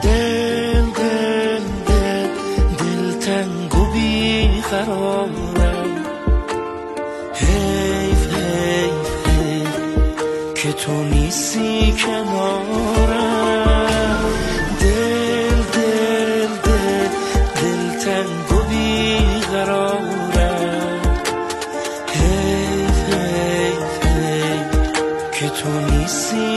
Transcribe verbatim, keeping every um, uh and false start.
دل دل دل دل تنگ و بیقرارم، حیف حیف حیف که تو نیستی کنارم. دل دل دل دل تنگ و بیقرارم، حیف حیف حیف که تو نیستی